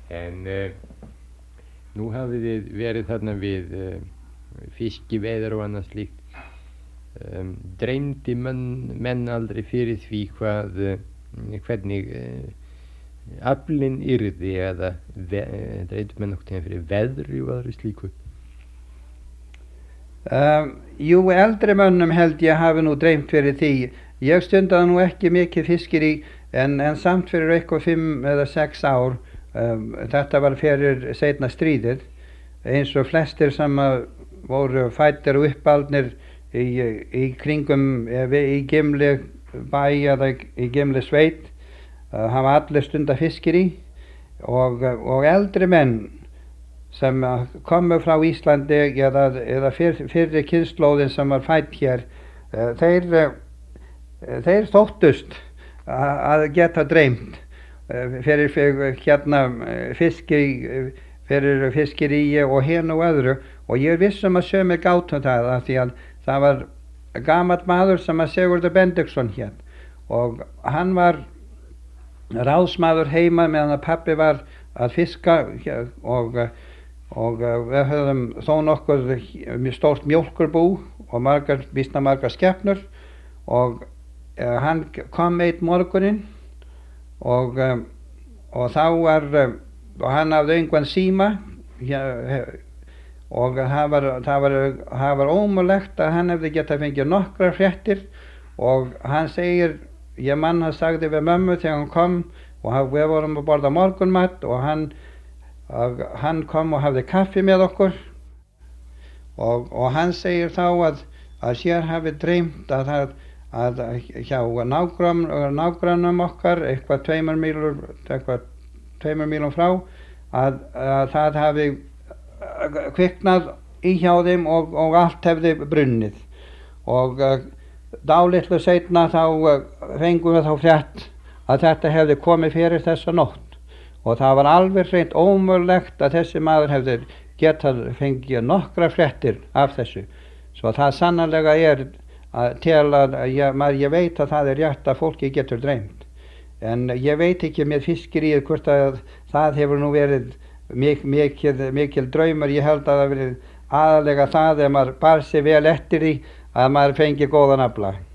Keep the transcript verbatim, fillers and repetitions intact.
En uh, nú hafið þið verið þarna við uh, fiskiveiðar og annað slíkt. Um, dreymdi menn, menn aldrei fyrir því hvað, uh, hvernig uh, aflinn yrði eða uh, dreymdi menn nokkuð fyrir veðri og aðri slíku? Um, jú, eldri mönnum held ég hafi nú dreymt fyrir því. Ég stundaði nú ekki mikið fiskir í en, en samt fyrir eitthvað fimm eða sex ár. Um, þetta var fyrir seinna stríðið, eins og flestir sem voru fæddir og uppaldnir í, í kringum í Gimli bæ eða í Gimli sveit, uh, hafa allir stunda fiskir í og, og eldri menn sem komu frá Íslandi eða, eða fyr, fyrri kynslóðin sem var fædd hér, uh, þeir, uh, þeir þóttust að geta dreymt uh, fyrir, fyrir hérna fiski, fyrir fiskiríi og hérna og öðru, og ég er viss um að sömur gátum það af því að það var gamall maður sem að Sigurður Benediktsson hét og hann var ráðsmaður heima meðan að pabbi var að fiska og, og við höfðum þó nokkuð stórt mjólkurbú og margar, býsna margar skepnur og uh, hann kom einn morguninn og, uh, og þá var uh, og hann hafði engan síma hér, og það var, það var, það var ómögulegt að hann hefði getað fengið nokkrar fréttir og hann segir, ég mann hann sagði við mömmu þegar hann kom og við vorum að borða morgunmat og hann, hann kom og hafði kaffi með okkur og, og hann segir þá að, að sér hafi dreymt að, að, að hjá nágrann, nágrannum okkar eitthvað tveimur mílur, eitthvað tveimur mílum frá að, að það hafi kviknað í hjá þeim og, og allt hefði brunnið og uh, dálitlu seinna þá uh, fengum við þá frétt að þetta hefði komið fyrir þessa nótt og það var alveg hreint ómögulegt að þessi maður hefði getað fengið nokkra fréttir af þessu, svo það sannarlega er að til að ég, maður, ég veit að það er rétt að fólki getur dreymt en ég veit ekki með fiskiríið hvort að það hefur nú verið Mik, mikil, mikil draumur. Ég held að það verið aðalega það ef maður bar sig vel eftir því að maður fengi góðan afla.